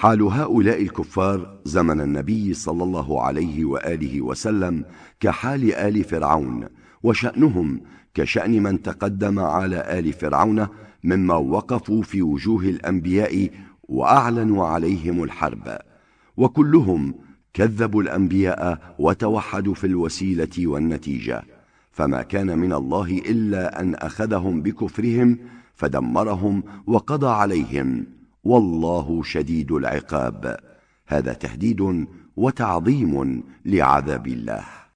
حال هؤلاء الكفار زمن النبي صلى الله عليه وآله وسلم كحال آل فرعون، وشأنهم كشأن من تقدم على آل فرعون مما وقفوا في وجوه الأنبياء وأعلنوا عليهم الحرب، وكلهم كذبوا الأنبياء وتوحدوا في الوسيلة والنتيجة، فما كان من الله إلا أن أخذهم بكفرهم فدمرهم وقضى عليهم، والله شديد العقاب. هذا تهديد وتعظيم لعذاب الله.